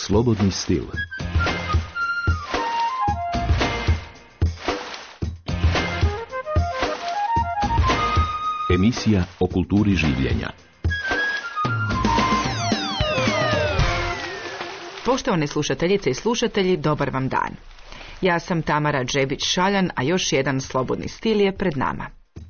Slobodni stil. Emisija o kulturi življenja. Poštovane slušateljice i slušatelji, dobar vam dan. Ja sam Tamara Džebić-Šaljan, a još jedan slobodni stil je pred nama.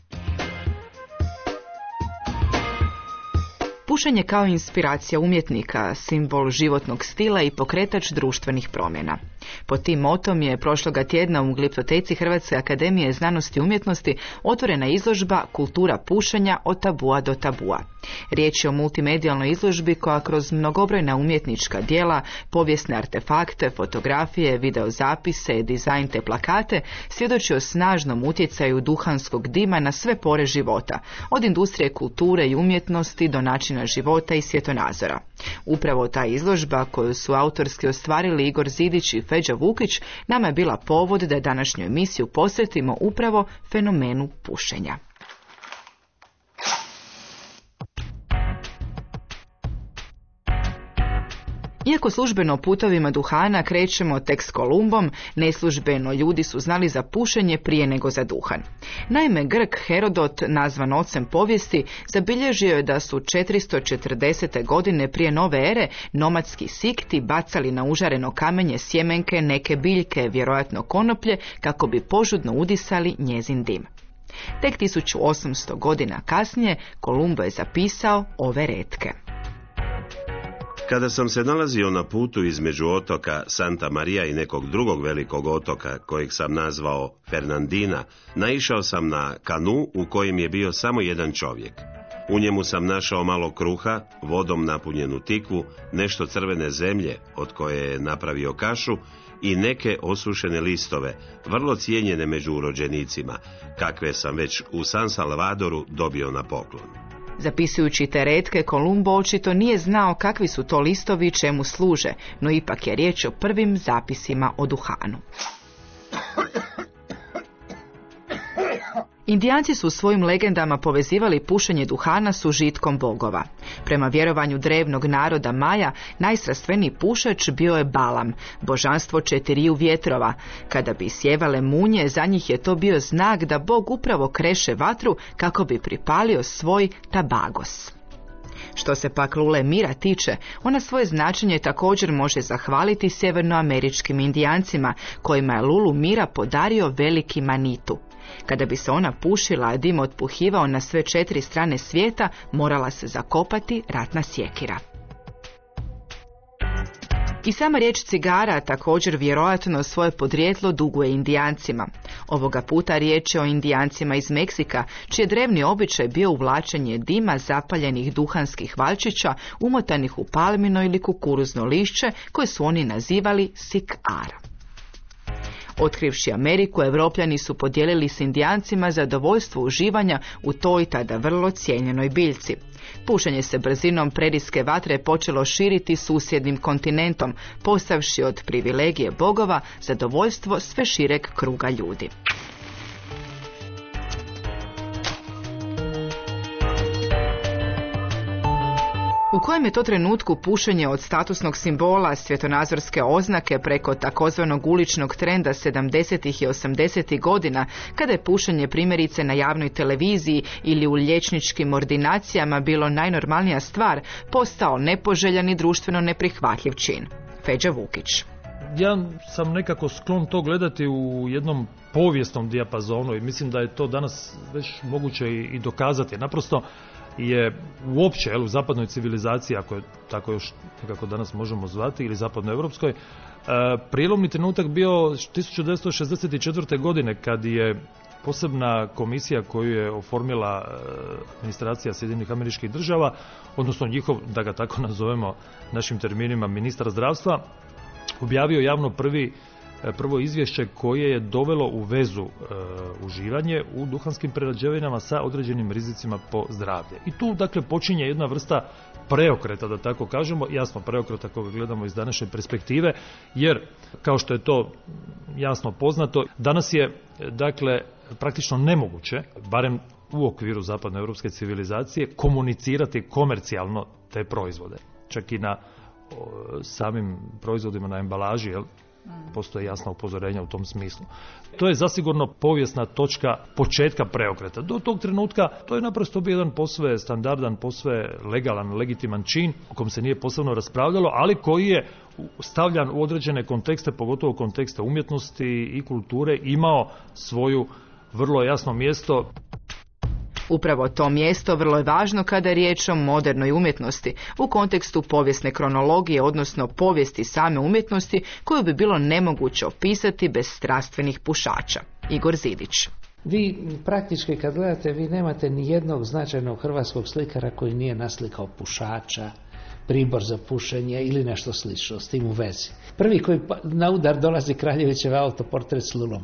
Pušenje kao inspiracija umjetnika, simbol životnog stila i pokretač društvenih promjena. Pod tim motom je prošloga tjedna u Gliptoteci Hrvatske akademije znanosti i umjetnosti otvorena izložba Kultura pušenja od tabua do tabua. Riječ je o multimedijalnoj izložbi koja kroz mnogobrojna umjetnička djela, povijesne artefakte, fotografije, videozapise, dizajn te plakate svjedoči o snažnom utjecaju duhanskog dima na sve pore života, od industrije kulture i umjetnosti do načina života i svjetonazora. Upravo ta izložba koju su autorski ostvarili Igor Zidić i Feđa Vukić nama je bila povod da današnju emisiju posvetimo upravo fenomenu pušenja. Iako službeno putovima duhana krećemo tek s Kolumbom, neslužbeno ljudi su znali za pušenje prije nego za duhan. Naime, Grk Herodot, nazvan ocem povijesti, zabilježio je da su 440. godine prije nove ere nomadski sikti bacali na užareno kamenje sjemenke neke biljke, vjerojatno konoplje, kako bi požudno udisali njezin dim. Tek 1800 godina kasnije Kolumbo je zapisao ove retke. Kada sam se nalazio na putu između otoka Santa Maria i nekog drugog velikog otoka, kojeg sam nazvao Fernandina, naišao sam na kanu u kojem je bio samo jedan čovjek. U njemu sam našao malo kruha, vodom napunjenu tikvu, nešto crvene zemlje od koje je napravio kašu i neke osušene listove, vrlo cijenjene među urođenicima, kakve sam već u San Salvadoru dobio na poklon. Zapisujući te retke, Kolumbo očito nije znao kakvi su to listovi i čemu služe, no ipak je riječ o prvim zapisima o duhanu. Indijanci su u svojim legendama povezivali pušenje duhana s užitkom bogova. Prema vjerovanju drevnog naroda Maja, najstrastveniji pušač bio je Balam, božanstvo četiriju vjetrova. Kada bi sjevale munje, za njih je to bio znak da bog upravo kreše vatru kako bi pripalio svoj tabagos. Što se pak Lule Mira tiče, ona svoje značenje također može zahvaliti sjevernoameričkim Indijancima, kojima je Lulu Mira podario veliki manitu. Kada bi se ona pušila, a dim otpuhivao na sve 4 strane svijeta, morala se zakopati ratna sjekira. I sama riječ cigara također vjerojatno svoje podrijetlo duguje Indijancima. Ovoga puta riječ je o Indijancima iz Meksika, čiji je drevni običaj bio uvlačenje dima zapaljenih duhanskih valjčića umotanih u palmino ili kukuruzno lišće, koje su oni nazivali sikara. Otkrivši Ameriku, Evropljani su podijelili s Indijancima zadovoljstvo uživanja u toj tada vrlo cijenjenoj biljci. Pušenje se brzinom predijske vatre počelo širiti susjednim kontinentom, postavši od privilegije bogova zadovoljstvo sve šireg kruga ljudi. U kojem je to trenutku pušenje od statusnog simbola, svjetonazorske oznake preko takozvanog uličnog trenda 70. i 80. godina, kada je pušenje primjerice na javnoj televiziji ili u liječničkim ordinacijama bilo najnormalnija stvar, postao nepoželjan i društveno neprihvatljiv čin. Feđa Vukić. Ja sam nekako sklon to gledati u jednom povijesnom dijapazonu i mislim da je to danas već moguće i dokazati. Naprosto je uopće u zapadnoj civilizaciji, ako je tako još nekako danas možemo zvati, ili zapadnoevropskoj, prijelomni trenutak bio 1964. godine kad je posebna komisija koju je oformila administracija Sjedinjenih Američkih Država, odnosno njihov, da ga tako nazovemo našim terminima, ministar zdravstva, objavio javno prvo izvješće koje je dovelo u vezu uživanje u duhanskim prerađevinama sa određenim rizicima po zdravlje. I tu dakle počinje jedna vrsta preokreta, da tako kažemo, jasno preokreta ako ga gledamo iz današnje perspektive, jer kao što je to jasno poznato, danas je dakle praktično nemoguće, barem u okviru zapadnoevropske civilizacije, komunicirati komercijalno te proizvode. Čak i na samim proizvodima na embalaži, jel? Postoje jasna upozorenja u tom smislu. To je zasigurno povijesna točka početka preokreta. Do tog trenutka to je naprosto bio jedan posve standardan, posve legalan, legitiman čin o kom se nije posebno raspravljalo, ali koji je stavljan u određene kontekste, pogotovo kontekste umjetnosti i kulture, imao svoju vrlo jasno mjesto. Upravo to mjesto vrlo je važno kada je riječ o modernoj umjetnosti, u kontekstu povijesne kronologije, odnosno povijesti same umjetnosti, koju bi bilo nemoguće opisati bez strastvenih pušača. Igor Zidić. Vi praktički kad gledate, vi nemate ni jednog značajnog hrvatskog slikara koji nije naslikao pušača, pribor za pušenje ili nešto slično s tim u vezi. Prvi koji na udar dolazi Kraljevićev autoportret s Lulom.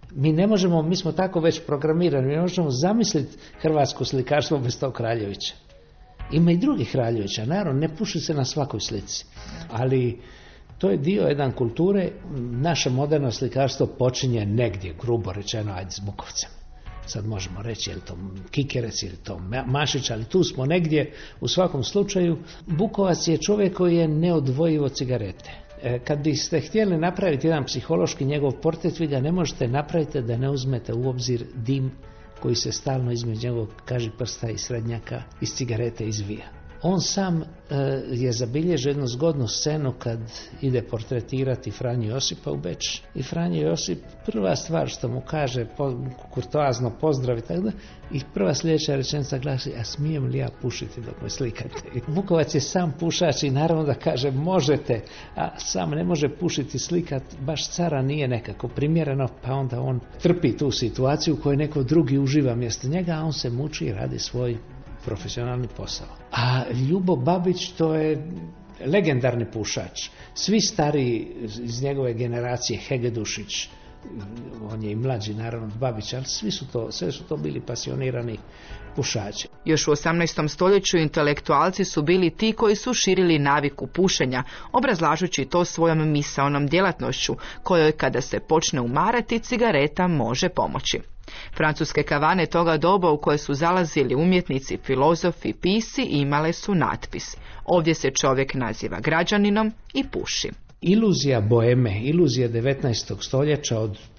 Mi smo tako već programirani, mi ne možemo zamisliti hrvatsko slikarstvo bez tog Kraljevića. Ima i drugih Kraljevića, naravno, ne puši se na svakoj slici, ali to je dio jedan kulture. Naše moderno slikarstvo počinje negdje, grubo rečeno, ajde s Bukovcem. Sad možemo reći je li to Kikerec ili to Mašić, ali tu smo negdje. U svakom slučaju, Bukovac je čovjek koji je neodvojiv od cigarete. Kad biste htjeli napraviti jedan psihološki njegov portret, vi ga ne možete napraviti da ne uzmete u obzir dim koji se stalno između njegovog kažiprsta i srednjaka iz cigarete izvija. On sam je zabilježio jednu zgodnu scenu kad ide portretirati Franju Josipa u Beč. I Franjo Josip, prva stvar što mu kaže, kurtoazno pozdrav i tako da, i prva sljedeća rečenica glasi: a smijem li ja pušiti dok me slikate? Bukovac je sam pušač i naravno da kaže možete, a sam ne može pušiti, slikat, baš cara nije nekako primjereno, pa onda on trpi tu situaciju u kojoj neko drugi uživa mjesto njega, a on se muči i radi svoj profesionalni posao. A Ljubo Babić, to je legendarni pušač. Svi stariji iz njegove generacije, Hegedušić, on je i mlađi naravno od Babića, ali sve su to bili pasionirani pušači. Još u 18. stoljeću intelektualci su bili ti koji su širili naviku pušenja, obrazlažući to svojom misaonom djelatnošću, kojoj kada se počne umarati, cigareta može pomoći. Francuske kavane toga doba u koje su zalazili umjetnici, filozofi, pisci imale su natpis: ovdje se čovjek naziva građaninom i puši. Iluzija boeme, iluzija 19. stoljeća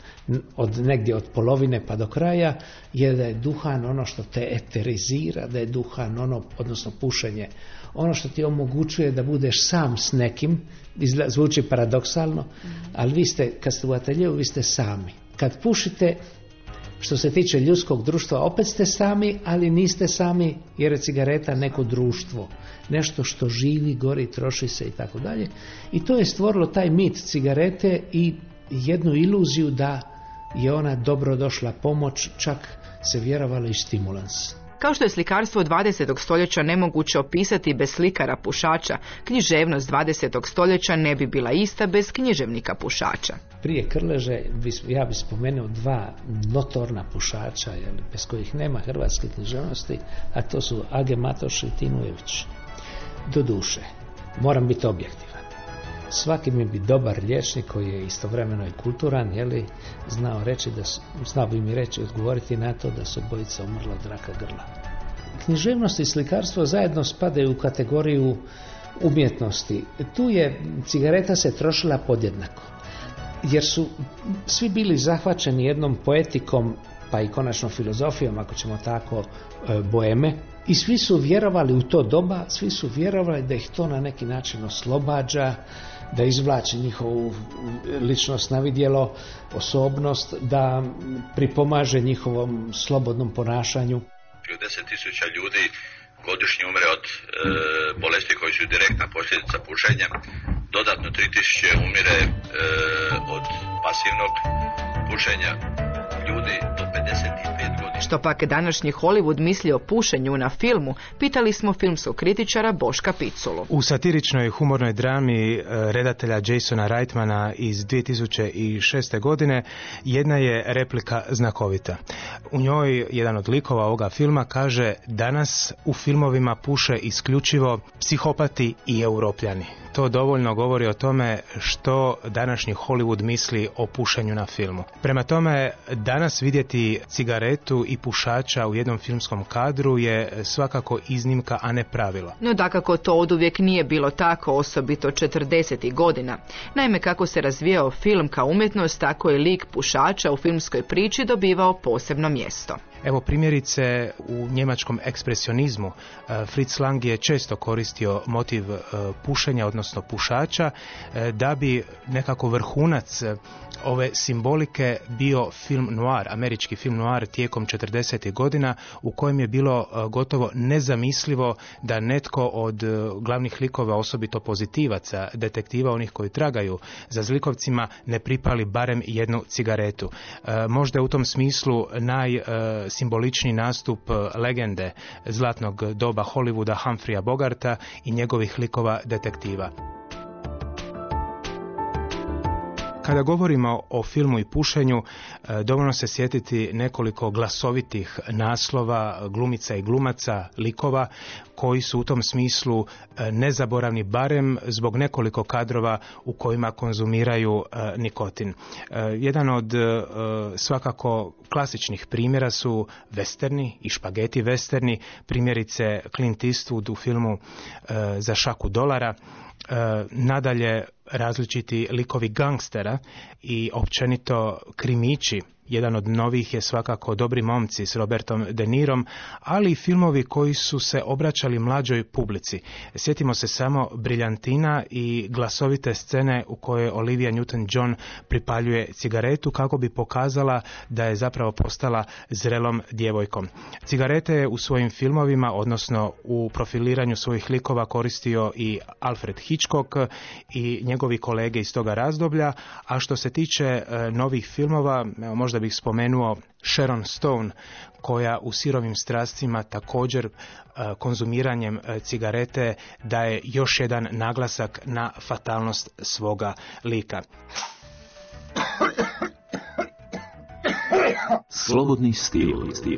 negdje od polovine pa do kraja je da je duhan ono što te eterizira, da je duhan odnosno pušenje, ono što ti omogućuje da budeš sam s nekim. Zvuči paradoksalno, ali vi ste, kad ste u ateljeu, vi ste sami. Kad pušite, što se tiče ljudskog društva, opet ste sami, ali niste sami jer je cigareta neko društvo. Nešto što živi, gori, troši se i tako dalje. I to je stvorilo taj mit cigarete i jednu iluziju da je ona dobrodošla pomoć, čak se vjerovalo i stimulans. Kao što je slikarstvo 20. stoljeća nemoguće opisati bez slikara pušača, književnost 20. stoljeća ne bi bila ista bez književnika pušača. Prije Krleže ja bih spomenuo dva notorna pušača, bez kojih nema hrvatske književnosti, a to su Age Matoš i Tinujević. Doduše, moram biti objektivan. Svaki mi bi dobar liječnik koji je istovremeno i kulturan, znao bi mi odgovoriti na to da su obojica umrla od raka grla. Književnost i slikarstvo zajedno spadaju u kategoriju umjetnosti. Tu je cigareta se trošila podjednako, jer su svi bili zahvaćeni jednom poetikom, pa i konačno filozofijom, ako ćemo tako, boeme. I svi su vjerovali u to doba, svi su vjerovali da ih to na neki način oslobađa, da izvlači njihovu ličnost na vidjelo, osobnost, da pripomaže njihovom slobodnom ponašanju. 10.000 ljudi godišnje umre od bolesti koji su direktna posljedica pušenja. Dodatno 3.000 umire od pasivnog pušenja. Ljudi do 55 godina. Što pak današnji Hollywood misli o pušenju na filmu, pitali smo filmskog kritičara Boška Piculu. U satiričnoj humornoj drami redatelja Jasona Reitmana iz 2006. godine jedna je replika znakovita. U njoj jedan od likova ovoga filma kaže: danas u filmovima puše isključivo psihopati i europljani. to dovoljno govori o tome što današnji Hollywood misli o pušenju na filmu. Prema tome, danas vidjeti cigaretu i pušača u jednom filmskom kadru je svakako iznimka, a ne pravilo. No dakako to oduvijek nije bilo tako, osobito 40. godina. Naime, kako se razvijao film kao umjetnost, tako je lik pušača u filmskoj priči dobivao posebno mjesto. Evo primjerice u njemačkom ekspresionizmu Fritz Lang je često koristio motiv pušenja, odnosno pušača, da bi nekako vrhunac ove simbolike bio film noir, američki film noir tijekom 40. godina, u kojem je bilo gotovo nezamislivo da netko od glavnih likova, osobito pozitivaca, detektiva, onih koji tragaju za zlikovcima, ne pripali barem jednu cigaretu. Možda je u tom smislu najsimboličniji nastup legende zlatnog doba Hollywooda Humphreya Bogarta i njegovih likova detektiva. Kada govorimo o filmu i pušenju, dovoljno se sjetiti nekoliko glasovitih naslova glumica i glumaca, likova, koji su u tom smislu nezaboravni barem zbog nekoliko kadrova u kojima konzumiraju nikotin. Jedan od svakako klasičnih primjera su westerni i špageti westerni, primjerice Clint Eastwood u filmu Za šaku dolara, nadalje različiti likovi gangstera i općenito krimići. Jedan od novih je svakako Dobri momci s Robertom De Nirom, ali i filmovi koji su se obraćali mlađoj publici. Sjetimo se samo Briljantina i glasovite scene u kojoj Olivia Newton-John pripaljuje cigaretu kako bi pokazala da je zapravo postala zrelom djevojkom. Cigarete je u svojim filmovima, odnosno u profiliranju svojih likova, koristio i Alfred Hitchcock i njegovi kolege iz toga razdoblja, a što se tiče novih filmova, možda bih spomenuo Sharon Stone, koja u Sirovim strastima također konzumiranjem cigarete daje još jedan naglasak na fatalnost svoga lika. Slobodni stil.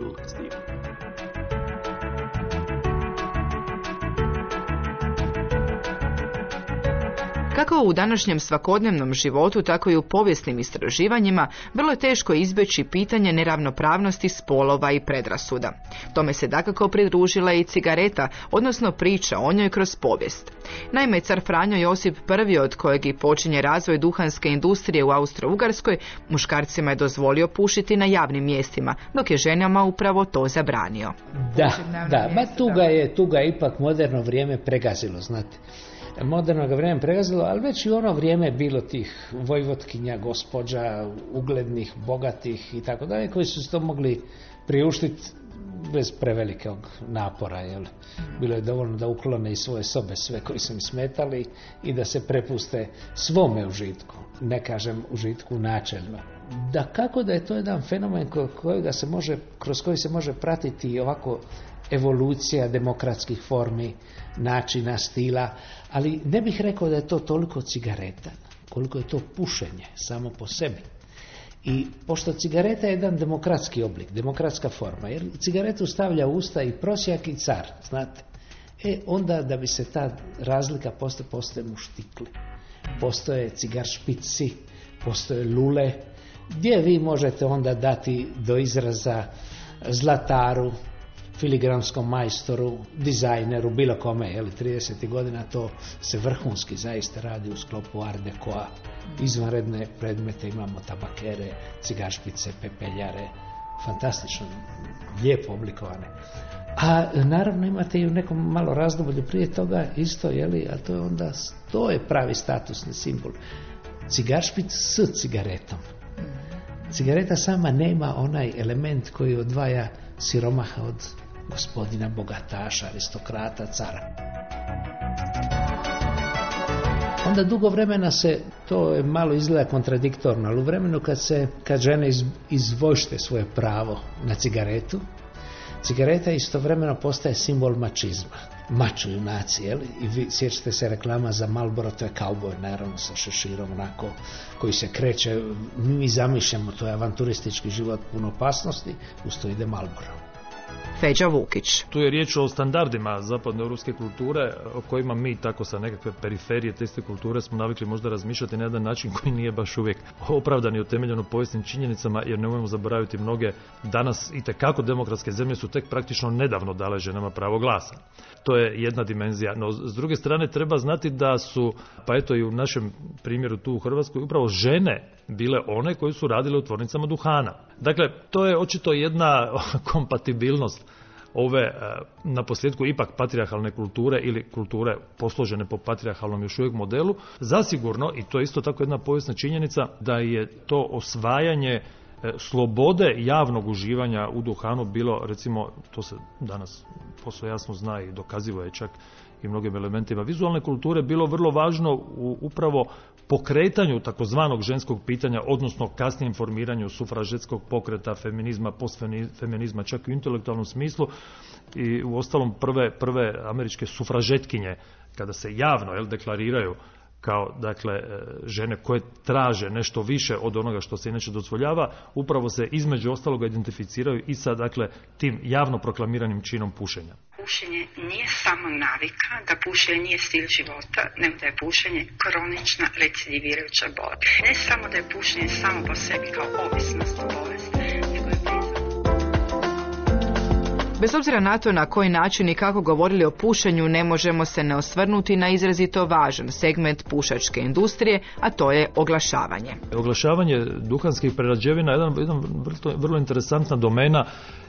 Kako u današnjem svakodnevnom životu, tako i u povijesnim istraživanjima, vrlo je teško izbjeći pitanje neravnopravnosti spolova i predrasuda. Tome se dakako pridružila i cigareta, odnosno priča o njoj kroz povijest. Naime, car Franjo Josip I, od kojeg i počinje razvoj duhanske industrije u Austro-Ugarskoj, muškarcima je dozvolio pušiti na javnim mjestima, dok je ženama upravo to zabranio. Da, tu ga je ipak moderno vrijeme pregazilo, znate. Moderno ga vrijeme pregazilo, ali već i ono vrijeme je bilo tih vojvotkinja, gospođa, uglednih, bogatih i tako dalje, koji su se to mogli priuštiti bez prevelikog napora. Jel? Bilo je dovoljno da uklone iz svoje sobe sve koji su im smetali i da se prepuste svome užitku, ne kažem užitku načelno. Da kako da je to jedan fenomen kroz koji se može pratiti i ovako evolucija demokratskih formi, načina, stila, ali ne bih rekao da je to toliko cigareta, koliko je to pušenje samo po sebi. I pošto cigareta je jedan demokratski oblik, demokratska forma, jer cigaretu stavlja u usta i prosjak i car, znate, onda da bi se ta razlika postoje muštikli, postoje cigar špici, postoje lule, gdje vi možete onda dati do izraza zlataru, filigramskom majstoru, dizajneru, bilo kome, 30 godina to se vrhunski zaista radi u sklopu Art Decoa. Izvanredne predmete imamo tabakere, cigaršpice, pepeljare, fantastično, lijepo oblikovane. A naravno imate i u nekom malo razdoblju prije toga isto, a to je pravi statusni simbol. Cigaršpic s cigaretom. Cigareta sama nema onaj element koji odvaja siromaha od gospodina bogataša, aristokrata, cara. Onda dugo vremena to je malo izgleda kontradiktorno, ali u vremenu kad žene izvojšte svoje pravo na cigaretu, cigareta istovremeno postaje simbol mačizma. Maču junaci, I vi sjećate se reklama za Marlboro, to je kauboj, naravno, sa šeširom, onako, koji se kreće, mi zamišljamo, to je avanturistički život, puno opasnosti, uz to ide Marlboro. Feđa Vukić. Tu je riječ o standardima zapadnoeuropske kulture o kojima mi tako sa nekakve periferije te iste kulture smo navikli možda razmišljati na jedan način koji nije baš uvijek opravdan i utemeljen u povijesnim činjenicama, jer ne možemo zaboraviti mnoge danas itekako demokratske zemlje su tek praktično nedavno dale ženama pravo glasa. To je jedna dimenzija, no s druge strane treba znati da su, pa eto i u našem primjeru tu u Hrvatskoj, upravo žene bile one koje su radile u tvornicama duhana. Dakle, to je očito jedna kompatibilnost ove na posljedku ipak patrijarhalne kulture ili kulture posložene po patrijarhalnom još uvijek modelu. Zasigurno, i to je isto tako jedna povijesna činjenica, da je to osvajanje slobode javnog uživanja u duhanu bilo, recimo, to se danas posve jasno zna i dokazivo je čak i mnogim elementima vizualne kulture, bilo vrlo važno u upravo pokretanju takozvanog ženskog pitanja, odnosno kasnijem formiranju sufražetskog pokreta, feminizma, postfeminizma, čak i u intelektualnom smislu. I u ostalom prve američke sufražetkinje, kada se javno deklariraju kao dakle žene koje traže nešto više od onoga što se inače dozvoljava, upravo se između ostaloga identificiraju i sa dakle tim javno proklamiranim činom pušenja. Pušenje nije samo navika, da pušenje nije stil života, nego da je pušenje kronična recidivirajuća bolest. Ne samo da je pušenje samo po sebi kao ovisnost bolest, nego je Bez obzira na to na koji način i kako govorili o pušenju, ne možemo se ne osvrnuti na izrazito važan segment pušačke industrije, a to je oglašavanje. Oglašavanje duhanskih prerađevina je jedan vrlo interesantna domena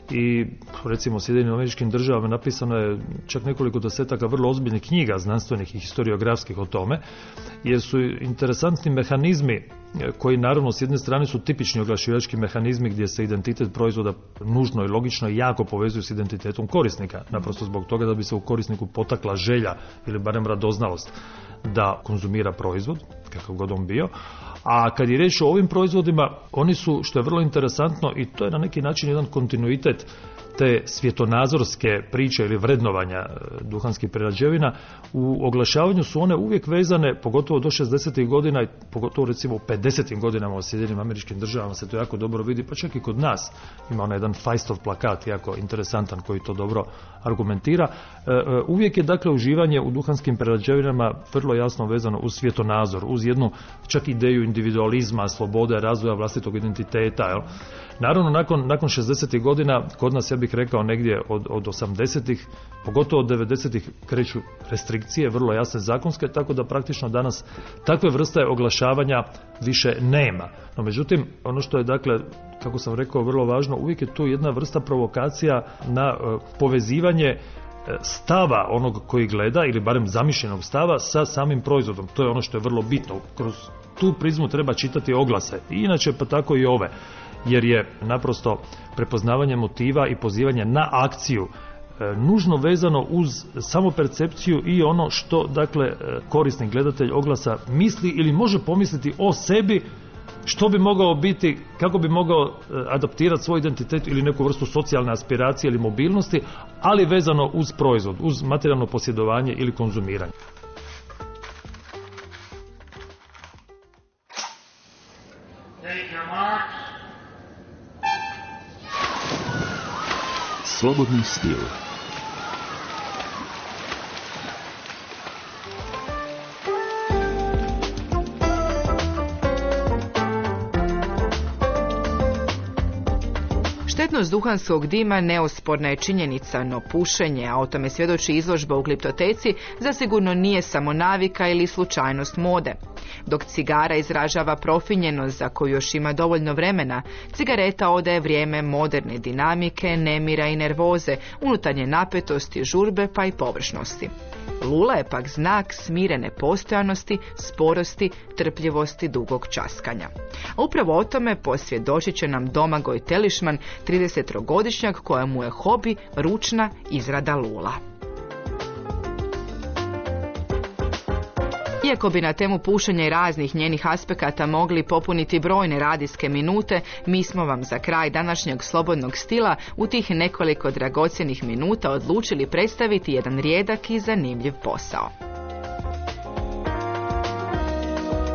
i recimo u Sjedinjenim Američkim Državama napisano je čak nekoliko desetaka vrlo ozbiljnih knjiga znanstvenih i historiografskih o tome, jer su interesantni mehanizmi koji naravno s jedne strane su tipični oglašivački mehanizmi gdje se identitet proizvoda nužno i logično i jako povezuju s identitetom korisnika, naprosto zbog toga da bi se u korisniku potakla želja ili barem radoznalost da konzumira proizvod, kakav god on bio. A kad je riječ o ovim proizvodima, oni su, što je vrlo interesantno, i to je na neki način jedan kontinuitet te svjetonazorske priče ili vrednovanja duhanskih prerađevina, u oglašavanju su one uvijek vezane, pogotovo do 60. godina i pogotovo recimo u 50. godinama u Sjedinjenim Američkim Državama se to jako dobro vidi, pa čak i kod nas ima onaj jedan Feistov plakat, jako interesantan, koji to dobro argumentira. Uvijek je dakle uživanje u duhanskim prerađevinama vrlo jasno vezano uz svjetonazor, uz jednu čak ideju individualizma, slobode, razvoja vlastitog identiteta. Jel? Naravno, nakon 60. godina, kod nas ja bih rekao negdje od 80-ih, pogotovo od 90-ih kreću restrikcije, vrlo jasne zakonske, tako da praktično danas takve vrste oglašavanja više nema. No međutim, ono što je dakle, kako sam rekao, vrlo važno, uvijek je tu jedna vrsta provokacija na povezivanje stava onog koji gleda, ili barem zamišljenog stava, sa samim proizvodom. To je ono što je vrlo bitno. Kroz tu prizmu treba čitati oglase. I inače pa tako i ove. Jer je naprosto prepoznavanje motiva i pozivanje na akciju nužno vezano uz samopercepciju i ono što dakle korisnik, gledatelj oglasa misli ili može pomisliti o sebi, što bi mogao biti, kako bi mogao adaptirati svoj identitet ili neku vrstu socijalne aspiracije ili mobilnosti, ali vezano uz proizvod, uz materijalno posjedovanje ili konzumiranje. Slobodni stil. Štetnost duhanskog dima neosporna je činjenica, no pušenje, a o tome svjedoči izložba u Gliptoteci, zasigurno nije samo navika ili slučajnost mode. Dok cigara izražava profinjenost za koju još ima dovoljno vremena, cigareta odaje vrijeme moderne dinamike, nemira i nervoze, unutarnje napetosti, žurbe pa i površnosti. Lula je pak znak smirene postojanosti, sporosti, trpljivosti, dugog časkanja. A upravo o tome posvjedočit će nam Domagoj Telišman, 30-godišnjak kojemu je hobi ručna izrada lula. Iako bi na temu pušenja i raznih njenih aspekata mogli popuniti brojne radijske minute, mi smo vam za kraj današnjeg slobodnog stila u tih nekoliko dragocjenih minuta odlučili predstaviti jedan rijedak i zanimljiv posao.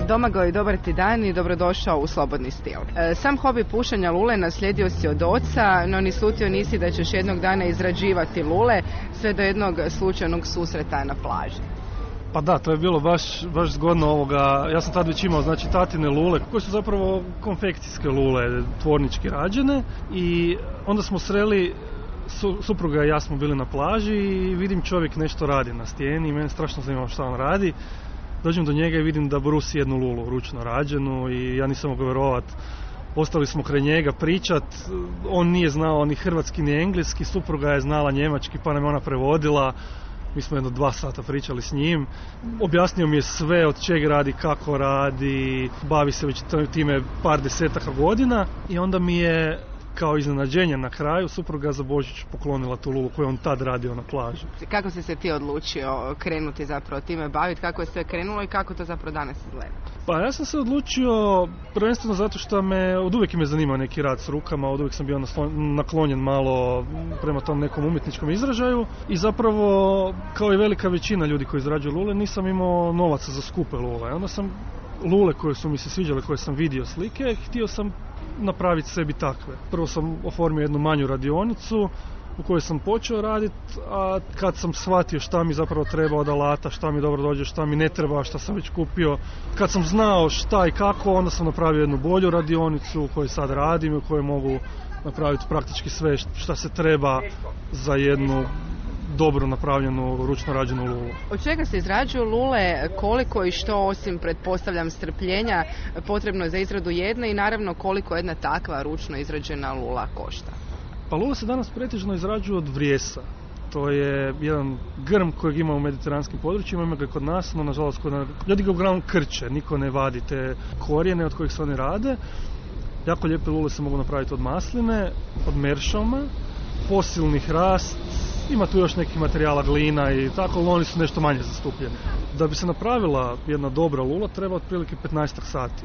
Domagoj, dobar ti dan i dobrodošao u Slobodni stil. Sam hobi pušenja lule naslijedio si od oca, no ni slutio nisi da ćeš jednog dana izrađivati lule sve do jednog slučajnog susreta na plaži. Pa da, to je bilo baš zgodno ovoga. Ja sam tad već imao tatine lule koje su zapravo konfekcijske lule, tvornički rađene, i onda smo sreli, supruga i ja smo bili na plaži i vidim čovjek nešto radi na stijeni i mene strašno zanima šta on radi. Dođem do njega i vidim da brusi jednu lulu ručno rađenu i ja nisam mogao vjerovat. Ostali smo kraj njega pričat, on nije znao ni hrvatski ni engleski, supruga je znala njemački pa nam je ona prevodila. Mi smo jedno 2 sata pričali s njim. Objasnio mi je sve od čega radi, kako radi, bavi se već time par desetaka godina i onda mi je kao iznenađenje na kraju supruga za Božić poklonila tu lulu koju on tad radio na plaži. Kako si se ti odlučio krenuti zapravo time baviti, kako je sve krenulo i kako to zapravo danas izgleda? Pa ja sam se odlučio prvenstveno zato što od uvijek me zanimao neki rad s rukama, od uvijek sam bio naklonjen malo prema tom nekom umjetničkom izražaju i zapravo kao i velika većina ljudi koji izrađuju lule nisam imao novaca za skupe lule. Onda sam lule koje su mi se sviđale, koje sam vidio slike, htio sam napraviti sebi takve. Prvo sam oformio jednu manju radionicu u kojoj sam počeo raditi, a kad sam shvatio šta mi zapravo treba od alata, šta mi dobro dođe, šta mi ne treba, šta sam već kupio, kad sam znao šta i kako, onda sam napravio jednu bolju radionicu u kojoj sad radim, u kojoj mogu napraviti praktički sve šta se treba za jednu dobro napravljenu, ručno rađenu lulu. Od čega se izrađuju lule, koliko i što osim, pretpostavljam, strpljenja potrebno za izradu jedne i naravno koliko jedna takva ručno izrađena lula košta? Pa lule se danas pretežno izrađuju od vrijesa. To je jedan grm kojeg ima u mediteranskim područjima, ima ga kod nas, no nažalost ljudi ga uglavnom krče, niko ne vadi te korijene od kojih se oni rade. Jako lijepe lule se mogu napraviti od masline, od meršalma, fosilni hrast, ima tu još nekih materijala, glina i tako, ali oni su nešto manje zastupljeni. Da bi se napravila jedna dobra lula treba otprilike 15 sati,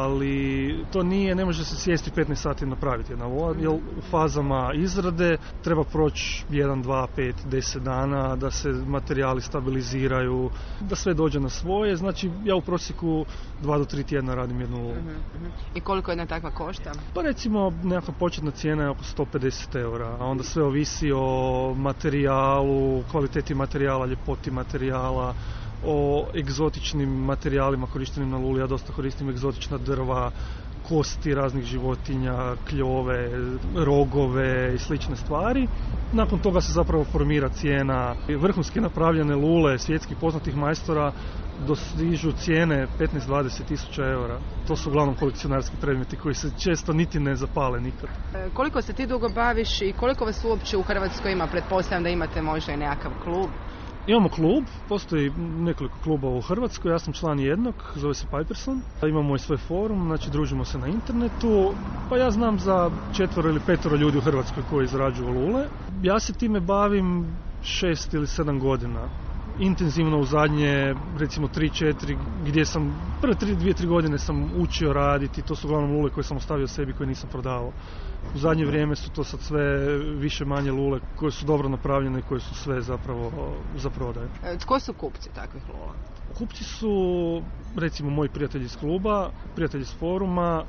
ali to ne može se sjesti 15 sati napraviti jedna lula, jer u fazama izrade treba proći 1, 2, 5, 10 dana da se materijali stabiliziraju, da sve dođe na svoje, znači ja u prosjeku 2 do 3 tjedna radim jednu lulu. I koliko jedna takva košta? Pa recimo nekakva početna cijena je oko 150 €, a onda sve ovisi o materijalu, kvaliteti materijala, ljepoti materijala, o egzotičnim materijalima korištenim na luli. Ja dosta koristim egzotična drva, kosti raznih životinja, kljove, rogove i slične stvari. Nakon toga se zapravo formira cijena. Vrhunski napravljene lule svjetskih poznatih majstora dostižu cijene 15-20 tisuća €. To su uglavnom kolekcionarski predmeti koji se često niti ne zapale nikad. Koliko se ti dugo baviš i koliko vas uopće u Hrvatskoj ima? Pretpostavljam da imate možda i nekakav klub. Imamo klub, postoji nekoliko klubova u Hrvatskoj, ja sam član jednog, zove se Piperson. Imamo i svoj forum, znači družimo se na internetu, pa ja znam za 4 ili 5 ljudi u Hrvatskoj koji izrađuju lule. Ja se time bavim 6 ili 7 godina. Intenzivno u zadnje, recimo 3-4, gdje sam prve 2-3 godine sam učio raditi, to su uglavnom lule koje sam ostavio sebi, koje nisam prodavao. U zadnje vrijeme su to sad sve više manje lule koje su dobro napravljene i koje su sve zapravo za prodaju. Tko su kupci takvih lula? Kupci su recimo moji prijatelji iz kluba, prijatelji iz foruma,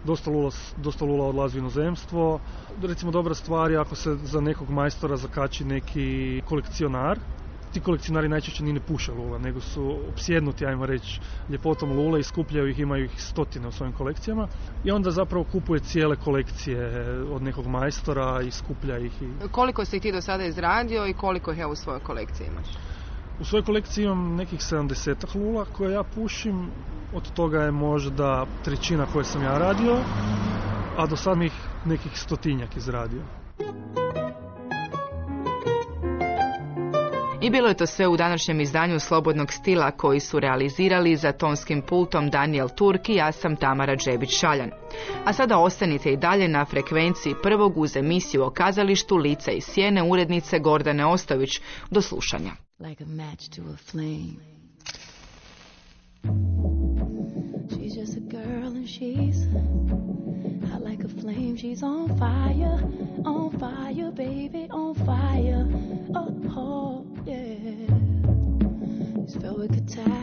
dosta lula odlazi u inozemstvo. Recimo dobra stvar je ako se za nekog majstora zakači neki kolekcionar. Ti kolekcionari najčešće ni ne puše lula, nego su opsjednuti, ajmo reći, ljepotom lule i skupljaju ih, imaju ih 100 u svojim kolekcijama i onda zapravo kupuje cijele kolekcije od nekog majstora i skuplja ih. Koliko si ti do sada izradio i koliko ih u svojoj kolekciji imaš? U svojoj kolekciji imam nekih 70 lula koje ja pušim, od toga je možda 1/3 koje sam ja radio, a do sad mi ih nekih 100 izradio. I bilo je to sve u današnjem izdanju Slobodnog stila koji su realizirali za tonskim pultom Daniel Turk i ja sam Tamara Džebić-Šaljan. A sada ostanite i dalje na frekvenciji prvog uz emisiju o kazalištu Lica i sjene urednice Gordane Ostović. Do slušanja. Like a match to a flame. She's just a girl and she's hot like a flame. She's on fire, baby, on fire. Oh, yeah. It's filled with catastrophe.